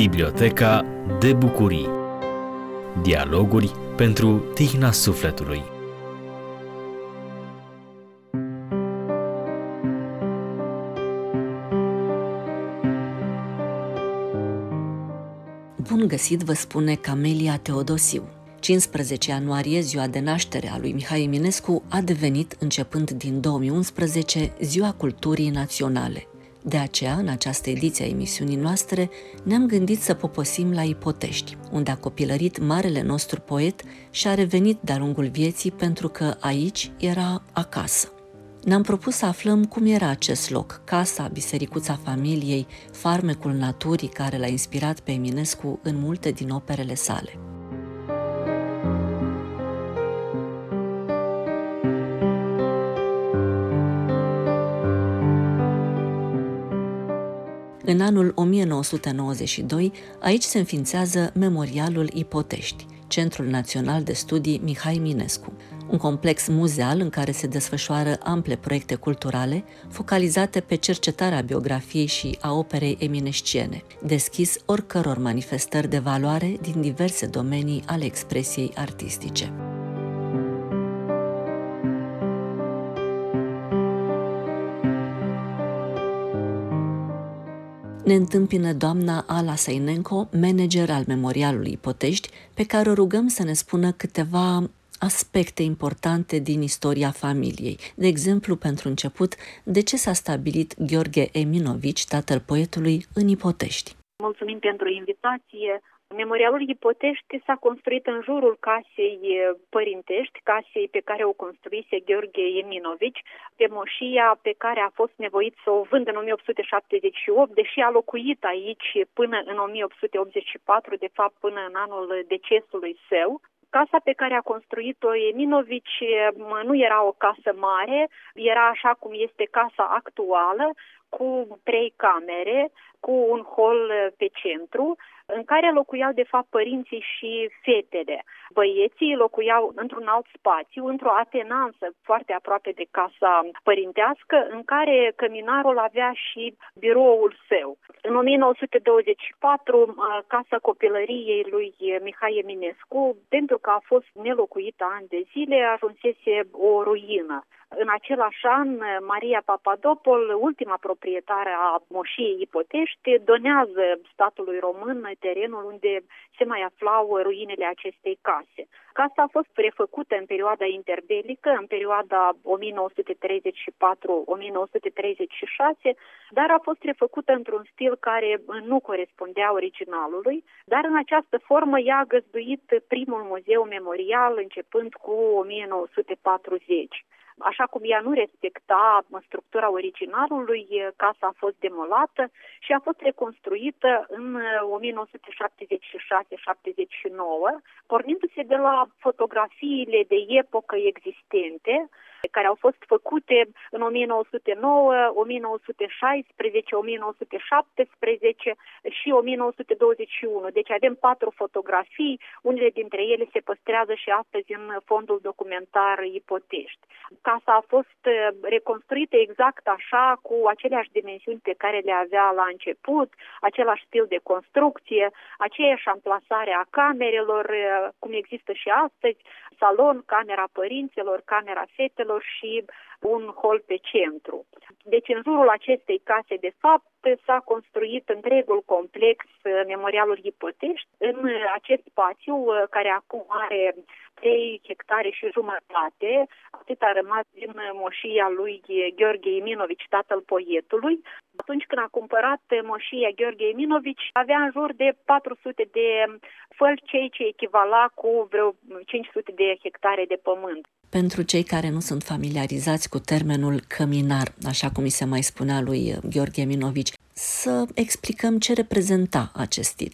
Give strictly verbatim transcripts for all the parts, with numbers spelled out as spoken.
Biblioteca de bucurii. Dialoguri pentru tihna sufletului. Bun găsit, vă spune Camelia Teodosiu. cincisprezece ianuarie, ziua de naștere a lui Mihai Eminescu, a devenit, începând din două mii unsprezece, Ziua Culturii Naționale. De aceea, în această ediție a emisiunii noastre, ne-am gândit să poposim la Ipotești, unde a copilărit marele nostru poet și a revenit de-a lungul vieții pentru că aici era acasă. Ne-am propus să aflăm cum era acest loc, casa, bisericuța familiei, farmecul naturii care l-a inspirat pe Eminescu în multe din operele sale. În anul o mie nouă sute nouăzeci și doi, aici se înființează Memorialul Ipotești, Centrul Național de Studii Mihai Eminescu, un complex muzeal în care se desfășoară ample proiecte culturale focalizate pe cercetarea biografiei și a operei eminesciene, deschis oricăror manifestări de valoare din diverse domenii ale expresiei artistice. Ne întâmpină doamna Ala Sainenko, manager al Memorialului Ipotești, pe care o rugăm să ne spună câteva aspecte importante din istoria familiei. De exemplu, pentru început, de ce s-a stabilit Gheorghe Eminovici, tatăl poetului, în Ipotești? Mulțumim pentru invitație. Memorialul Ipotești s-a construit în jurul casei părintești, casei pe care o construise Gheorghe Eminovici, pe moșia pe care a fost nevoit să o vândă în o mie opt sute șaptezeci și opt, deși a locuit aici până în o mie opt sute optzeci și patru, de fapt până în anul decesului său. Casa pe care a construit-o Eminovici nu era o casă mare, era așa cum este casa actuală, cu trei camere, cu un hol pe centru, în care locuiau de fapt părinții și fetele. Băieții locuiau într-un alt spațiu, într-o atenansă foarte aproape de casa părintească, în care căminarul avea și biroul său. În o mie nouă sute douăzeci și patru, casa copilăriei lui Mihai Eminescu, pentru că a fost nelocuită ani de zile, ajunsese o ruină. În același an, Maria Papadopol, ultima proprietară a moșiei Ipotești, donează statului român terenul unde se mai aflau ruinele acestei case. Casa a fost refăcută în perioada interbelică, în perioada o mie nouă sute treizeci și patru - o mie nouă sute treizeci și șase, dar a fost refăcută într-un stil care nu corespundea originalului, dar în această formă ea a găzduit primul muzeu memorial începând cu o mie nouă sute patruzeci. Așa cum ea nu respecta structura originalului, casa a fost demolată și a fost reconstruită în o mie nouă sute șaptezeci și șase - șaptezeci și nouă, pornindu-se de la fotografiile de epocă existente, care au fost făcute în o mie nouă sute nouă, o mie nouă sute șaisprezece, o mie nouă sute șaptesprezece și o mie nouă sute douăzeci și unu. Deci avem patru fotografii, unele dintre ele se păstrează și astăzi în fondul documentar Ipotești. Casa a fost reconstruită exact așa, cu aceleași dimensiuni pe care le avea la început, același stil de construcție, aceeași amplasare a camerelor, cum există și astăzi, salon, camera părinților, camera fetelor și un hol pe centru. Deci în jurul acestei case, de fapt, s-a construit întregul complex Memorialul Ipotești. În acest spațiu, care acum are trei hectare și jumătate, atât a rămas din moșia lui Gheorghe Eminovici, tatăl poetului. Atunci când a cumpărat moșia Gheorghe Eminovici, avea în jur de patru sute de făli, ceea ce echivala cu vreo cinci sute de hectare de pământ. Pentru cei care nu sunt familiarizați cu termenul căminar, așa cum îi se mai spunea lui Gheorghe Eminovici, să explicăm ce reprezenta acest titlu.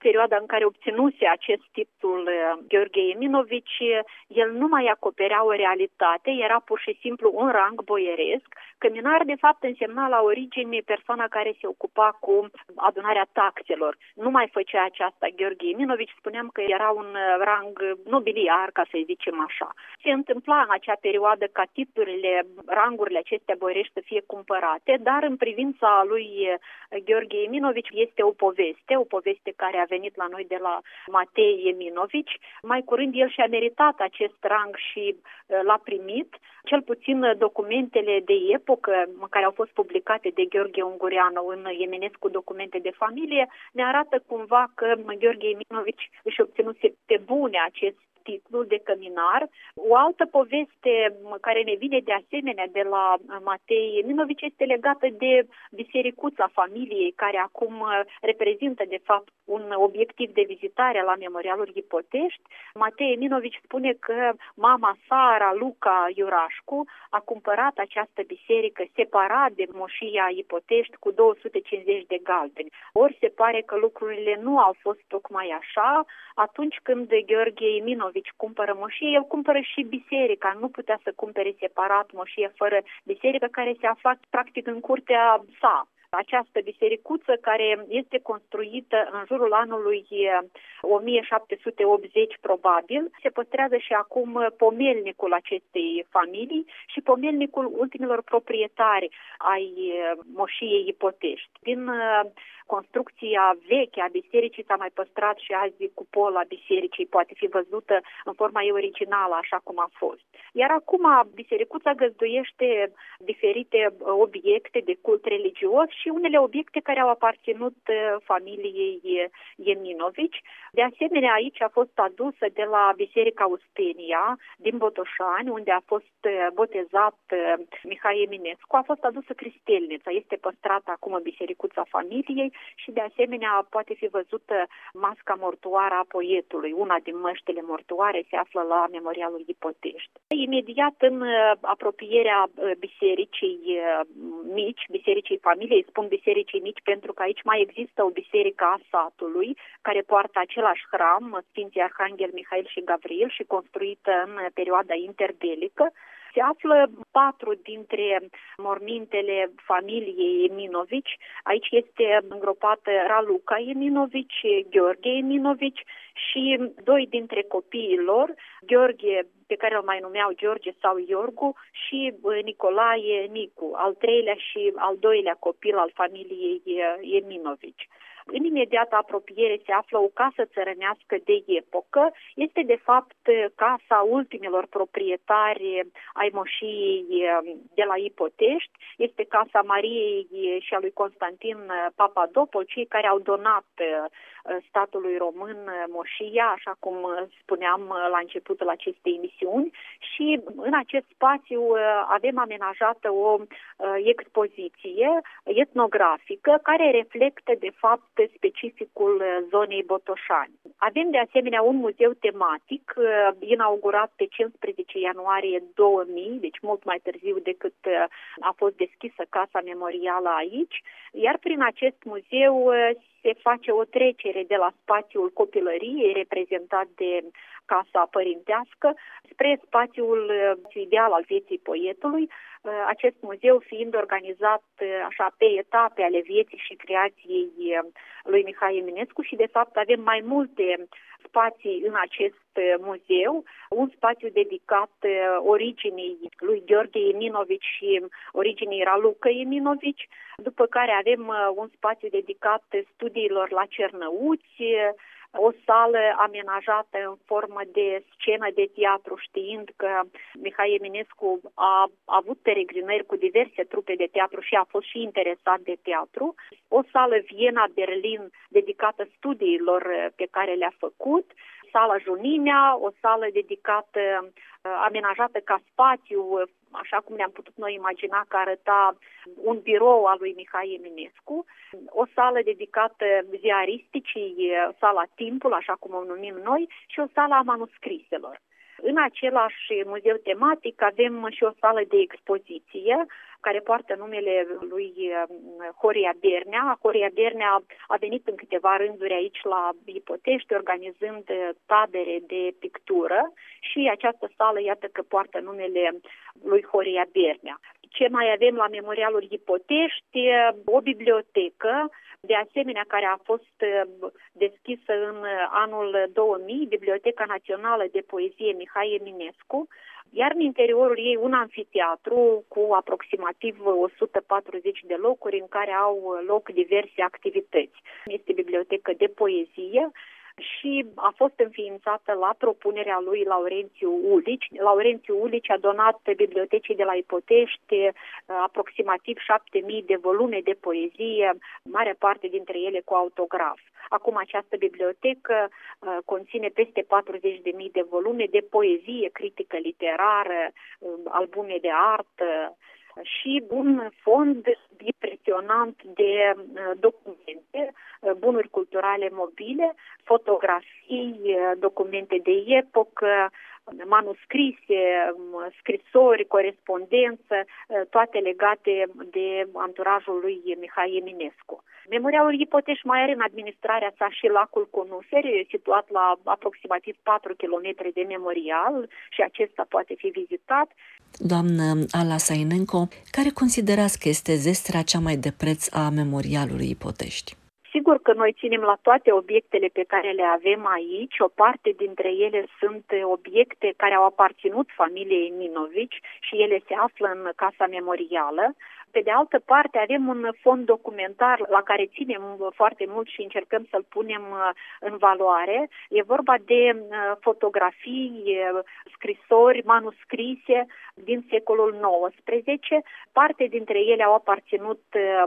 perioada în care obținuse acest titlu Gheorghe Eminovici, el nu mai acoperea o realitate, era pur și simplu un rang boieresc. Căminar, de fapt, însemna la origine persoana care se ocupa cu adunarea taxelor. Nu mai făcea aceasta Gheorghe Eminovici, spuneam că era un rang nobiliar, ca să zicem așa. Se întâmpla în acea perioadă ca titlurile, rangurile acestea boierești să fie cumpărate, dar în privința lui Gheorghe Eminovici este o poveste, o poveste care a venit la noi de la Matei Eminovici. Mai curând el și-a meritat acest rang și l-a primit. Cel puțin documentele de epocă care au fost publicate de Gheorghe Ungureanu în Eminescu Documente de Familie ne arată cumva că Gheorghe Eminovici își obținuse pe bune acest titlul de căminar. O altă poveste care ne vine de asemenea de la Matei Eminovici este legată de bisericuța familiei, care acum reprezintă de fapt un obiectiv de vizitare la Memorialul Ipotești. Matei Eminovici spune că mama sa, Raluca Iurașcu, a cumpărat această biserică separat de moșia Ipotești cu două sute cincizeci de galbeni. Ori se pare că lucrurile nu au fost tocmai așa. Atunci când Gheorghe Eminovici cumpără moșie, el cumpără și biserica. Nu putea să cumpere separat moșie fără biserică, care se afla practic în curtea sa. Această bisericuță, care este construită în jurul anului o mie șapte sute optzeci probabil, se păstrează și acum pomelnicul acestei familii și pomelnicul ultimilor proprietari ai moșiei Ipotești. Din construcția veche a bisericii s-a mai păstrat și azi cupola bisericii, poate fi văzută în forma ei originală, așa cum a fost. Iar acum bisericuța găzduiește diferite obiecte de cult religios și unele obiecte care au aparținut familiei Eminovici. De asemenea, aici a fost adusă de la Biserica Uspenia din Botoșani, unde a fost botezat Mihai Eminescu, a fost adusă cristelnița. Este păstrată acum în bisericuța familiei și de asemenea poate fi văzută masca mortoară a poetului. Una din măștile mortoare se află la Memorialul Ipotești. Imediat în apropierea bisericii mici, bisericii familiei, spun bisericii mici pentru că aici mai există o biserică a satului care poartă același hram, Sfinții Arhanghel Mihail și Gavril, și construită în perioada interbelică. Se află patru dintre mormintele familiei Eminovici. Aici este îngropată Raluca Eminovici, Gheorghe Eminovici și doi dintre copiii lor, Gheorghe, pe care îl mai numeau George sau Iorgu, și Nicolae Nicu, al treilea și al doilea copil al familiei Eminovici. În imediată apropiere se află o casă țărănească de epocă. Este de fapt casa ultimilor proprietari ai moșiei de la Ipotești. Este casa Mariei și a lui Constantin Papadopol, cei care au donat statului român moșia, așa cum spuneam la începutul acestei emisiuni. Și în acest spațiu avem amenajată o expoziție etnografică care reflectă de fapt specificul zonei Botoșani. Avem de asemenea un muzeu tematic inaugurat pe cincisprezece ianuarie două mii, deci mult mai târziu decât a fost deschisă Casa Memorială aici, iar prin acest muzeu se face o trecere de la spațiul copilăriei, reprezentat de casa părintească, spre spațiul ideal al vieții poetului, acest muzeu fiind organizat așa pe etape ale vieții și creației lui Mihai Eminescu și de fapt avem mai multe spații în acest muzeu, un spațiu dedicat originii lui Gheorghe Eminovici și originii Raluca Eminovici, după care avem un spațiu dedicat studiilor la Cernăuți, o sală amenajată în formă de scenă de teatru, știind că Mihai Eminescu a avut peregrinări cu diverse trupe de teatru și a fost și interesat de teatru, o sală Viena-Berlin dedicată studiilor pe care le-a făcut, sala Junimea, o sală dedicată, amenajată ca spațiu, așa cum ne-am putut noi imagina că arăta un birou al lui Mihai Eminescu, o sală dedicată ziaristicii, sala Timpul, așa cum o numim noi, și o sală a manuscriselor. În același muzeu tematic avem și o sală de expoziție care poartă numele lui Horia Bernea. Horia Bernea a venit în câteva rânduri aici la Ipotești, organizând tabere de pictură și această sală, iată că poartă numele lui Horia Bernea. Ce mai avem la Memorialul Ipotești? O bibliotecă, de asemenea, care a fost deschisă în anul două mii, Biblioteca Națională de Poezie Mihai Eminescu, iar în interiorul ei un amfiteatru cu aproximativ o sută patruzeci de locuri în care au loc diverse activități. Este bibliotecă de poezie și a fost înființată la propunerea lui Laurențiu Ulici. Laurențiu Ulici a donat bibliotecii de la Ipotești aproximativ șapte mii de volume de poezie, mare parte dintre ele cu autograf. Acum această bibliotecă uh, conține peste patruzeci de mii de volume de poezie, critică literară, uh, albume de artă și un fond impresionant de uh, documente, uh, bunuri culturale mobile, fotografii, uh, documente de epocă, manuscrise, scrisori, corespondență, toate legate de anturajul lui Mihai Eminescu. Memorialul Ipotești mai are în administrarea sa și lacul Conuferi, situat la aproximativ patru kilometri de memorial și acesta poate fi vizitat. Doamnă Ala Sainenco, care considerați că este zestrea cea mai de preț a memorialului Ipotești? Sigur că noi ținem la toate obiectele pe care le avem aici. O parte dintre ele sunt obiecte care au aparținut familiei Eminovici și ele se află în Casa Memorială. Pe de altă parte, avem un fond documentar la care ținem foarte mult și încercăm să-l punem în valoare. E vorba de fotografii, scrisori, manuscrise din secolul nouăsprezece. Parte dintre ele au aparținut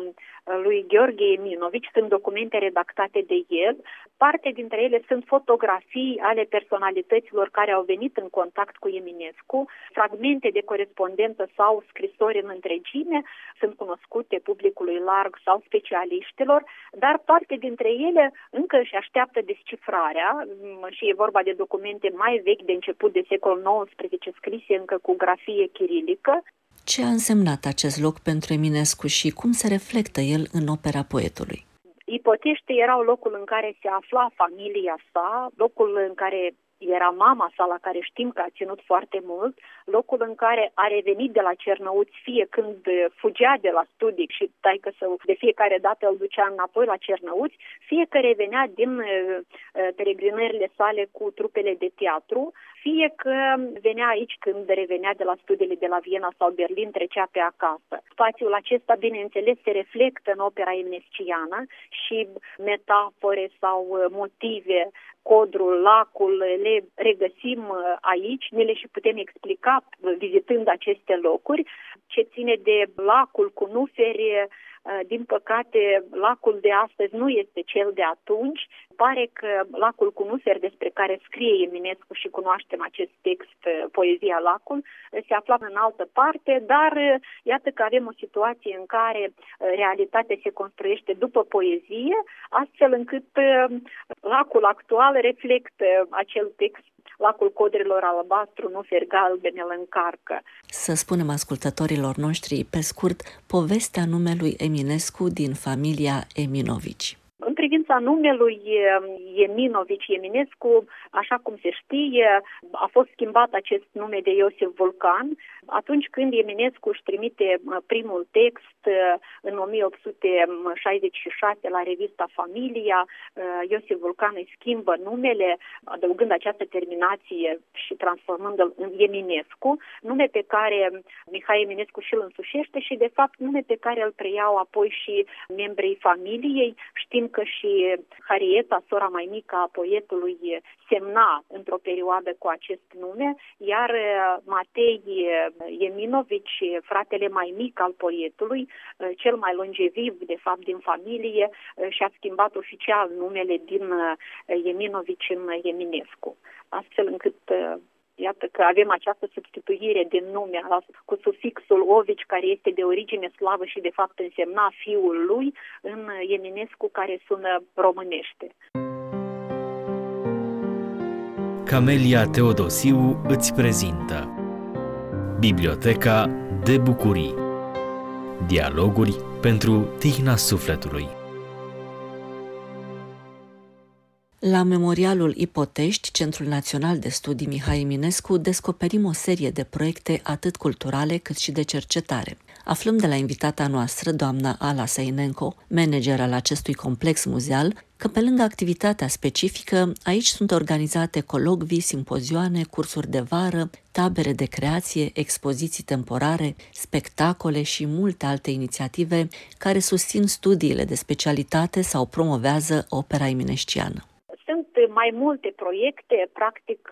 lui Gheorghe Eminovici, sunt documente redactate de el. Parte dintre ele sunt fotografii ale personalităților care au venit în contact cu Eminescu, fragmente de corespondență sau scrisori în întregime, sunt cunoscute publicului larg sau specialiștilor, dar parte dintre ele încă își așteaptă descifrarea și e vorba de documente mai vechi de început de secolul nouăsprezece, scrise încă cu grafie chirilică. Ce a însemnat acest loc pentru Eminescu și cum se reflectă el în opera poetului? Ipotești erau locul în care se afla familia sa, locul în care era mama sa, la care știm că a ținut foarte mult, locul în care a revenit de la Cernăuți, fie când fugea de la studii și taică său de fiecare dată îl ducea înapoi la Cernăuți, fie că revenea din peregrinările sale cu trupele de teatru, fie că venea aici când revenea de la studiile de la Viena sau Berlin, trecea pe acasă. Spațiul acesta, bineînțeles, se reflectă în opera eminesciană și metafore sau motive, codrul, lacul, le regăsim aici, ne le și putem explica vizitând aceste locuri. Ce ține de lacul Cunuferi, din păcate, lacul de astăzi nu este cel de atunci. Pare că lacul Cunuferi, despre care scrie Eminescu și cunoaștem acest text, Poezia Lacul, se afla în altă parte, dar iată că avem o situație în care realitatea se construiește după poezie, astfel încât lacul actual reflectă acel text. Lacul codrilor albastru, nuferi galbene îl încarcă. Să spunem ascultătorilor noștri, pe scurt, povestea numelui Eminescu din familia Eminovici. În privința numelui Eminovici Eminescu, așa cum se știe, a fost schimbat acest nume de Iosif Vulcan atunci când Eminescu își trimite primul text în o mie opt sute șaizeci și șase la revista Familia. Iosif Vulcan îi schimbă numele, adăugând această terminație și transformându-l în Eminescu, nume pe care Mihai Eminescu și îl însușește și, de fapt, nume pe care îl preiau apoi și membrii familiei. Știm că și Harieta, sora mai mică a poetului, semna într-o perioadă cu acest nume, iar Matei Eminovici, fratele mai mic al poetului, cel mai longeviv, de fapt, din familie, și-a schimbat oficial numele din Eminovici în Eminescu. Astfel încât, iată că avem această substituire din nume cu sufixul Ovici, care este de origine slavă și, de fapt, însemna fiul lui, în Eminescu, care sună românește. Camelia Teodosiu îți prezintă Biblioteca de Bucurii. Dialoguri pentru tihna sufletului. La Memorialul Ipotești, Centrul Național de Studii Mihai Eminescu, descoperim o serie de proiecte atât culturale cât și de cercetare. Aflăm de la invitata noastră, doamna Ala Sainenko, manager al acestui complex muzeal, că pe lângă activitatea specifică, aici sunt organizate colocvii, simpozioane, cursuri de vară, tabere de creație, expoziții temporare, spectacole și multe alte inițiative care susțin studiile de specialitate sau promovează opera eminesciană. Sunt mai multe proiecte, practic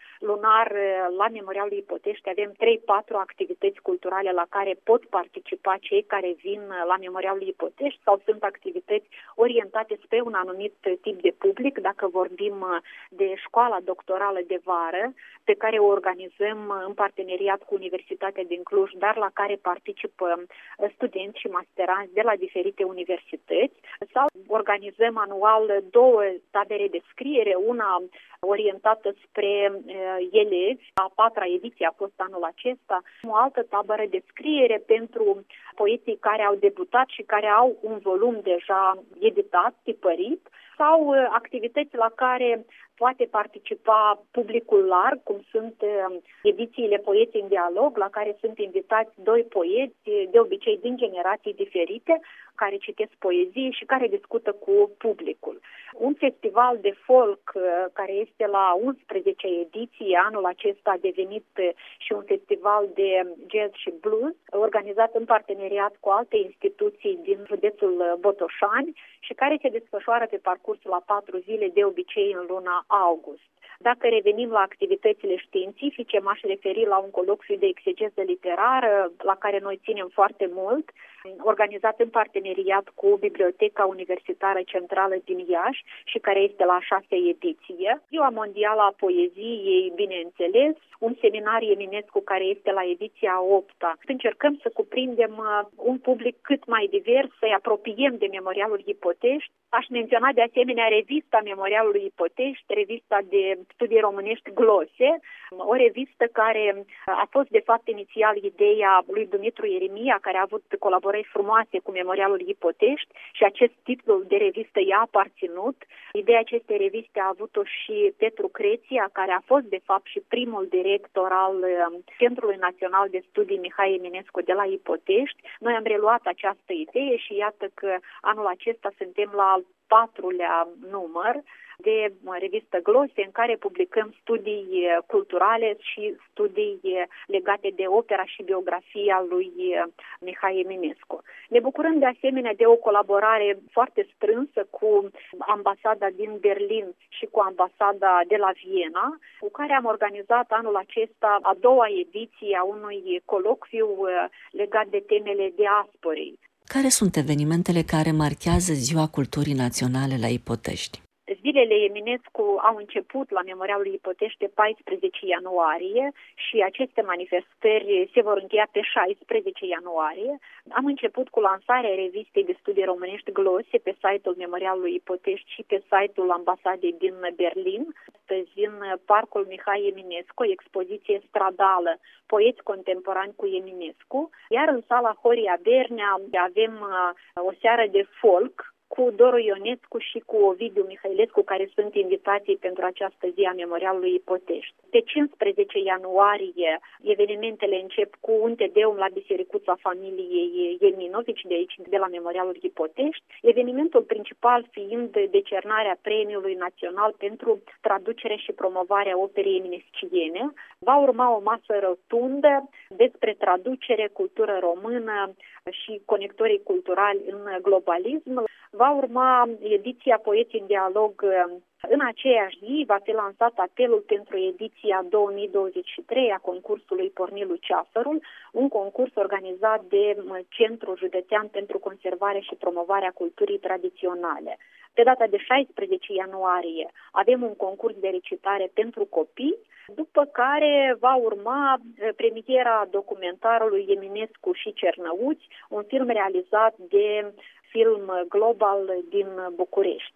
lunar la Memorialul Ipotești avem trei patru activități culturale la care pot participa cei care vin la Memorialul Ipotești sau sunt activități orientate spre un anumit tip de public, dacă vorbim de școala doctorală de vară, pe care o organizăm în parteneriat cu Universitatea din Cluj, dar la care participă studenți și masteranți de la diferite universități, sau organizăm anual două tabere de scriere, una orientată spre uh, elevi, a patra ediție a fost anul acesta, o altă tabără de scriere pentru poeții care au debutat și care au un volum deja editat, tipărit, sau uh, activități la care poate participa publicul larg, cum sunt uh, edițiile Poeți în dialog, la care sunt invitați doi poeți, de obicei din generații diferite, care citesc poezie și care discută cu publicul. Un festival de folk care este la unsprezecea ediție, anul acesta a devenit și un festival de jazz și blues, organizat în parteneriat cu alte instituții din județul Botoșani și care se desfășoară pe parcursul a patru zile, de obicei în luna august. Dacă revenim la activitățile științifice, m-aș referi la un colocviu de exegeză literară, la care noi ținem foarte mult, organizat în parteneriat cu Biblioteca Universitară Centrală din Iași și care este la a șasea ediție. Ziua Mondială a Poeziei, bineînțeles, un seminar Eminescu care este la ediția a opta. Încercăm să cuprindem un public cât mai divers, să-i apropiem de Memorialul Ipotești. Aș menționa de asemenea revista Memorialului Ipotești, revista de studii românești Glose, o revistă care a fost de fapt inițial ideea lui Dumitru Ieremia, care a avut colaborări frumoase cu Memorialul Ipotești și acest titlu de revistă i-a aparținut. Ideea acestei reviste a avut-o și Petru Creția, care a fost de fapt și primul director al Centrului Național de Studii Mihai Eminescu de la Ipotești. Noi am reluat această idee și iată că anul acesta suntem la al patrulea număr de revistă Glose, în care publicăm studii culturale și studii legate de opera și biografia lui Mihai Eminescu. Ne bucurăm de asemenea de o colaborare foarte strânsă cu ambasada din Berlin și cu ambasada de la Viena, cu care am organizat anul acesta a doua ediție a unui colocviu legat de temele diasporei. Care sunt evenimentele care marchează Ziua Culturii Naționale la Ipotești? Zilele Eminescu au început la Memorialul Ipotești pe paisprezece ianuarie și aceste manifestări se vor încheia pe șaisprezece ianuarie. Am început cu lansarea revistei de studii românești Glose pe site-ul Memorialului Ipotești și pe site-ul ambasadei din Berlin. Astăzi, în Parcul Mihai Eminescu, expoziție stradală, poeți contemporani cu Eminescu, iar în sala Horia Bernea avem o seară de folk cu Doru Ionescu și cu Ovidiu Mihailescu, care sunt invitații pentru această zi a Memorialului Ipotești. Pe cincisprezece ianuarie, evenimentele încep cu un tedeum la Bisericuța familiei Eminovici, de aici, de la Memorialul Ipotești, evenimentul principal fiind decernarea Premiului Național pentru traducere și promovarea operei eminesciene. Va urma o masă rotundă despre traducere, cultură română și conectorii culturali în globalism. Va urma ediția Poeți în dialog. În aceeași zi va fi lansat apelul pentru ediția două mii douăzeci și trei a concursului Pornilu Ceafărul, un concurs organizat de Centrul Județean pentru Conservare și Promovarea Culturii Tradiționale. Pe data de șaisprezece ianuarie avem un concurs de recitare pentru copii, după care va urma premiera documentarului Eminescu și Cernăuți, un film realizat de Film Global din București.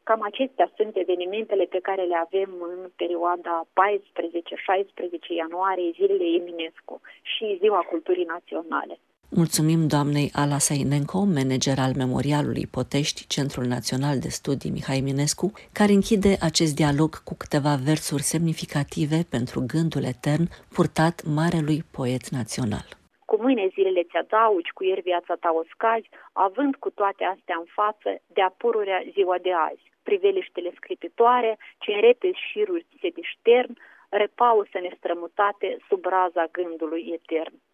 Cam acestea sunt evenimentele pe care le avem în perioada paisprezece șaisprezece ianuarie, zilele Eminescu și Ziua Culturii Naționale. Mulțumim doamnei Ala Sainenko, manager al Memorialului Potești, Centrul Național de Studii Mihai Eminescu, care închide acest dialog cu câteva versuri semnificative pentru gândul etern purtat marelui poet național. Cu mâine zilele ți-adaugi, cu ieri viața ta o scazi, având cu toate astea în față, de-a pururea ziua de azi. Priveliștele sclipitoare, ce în repezi șiruri se deștern, repausă nestrămutate sub raza gândului etern.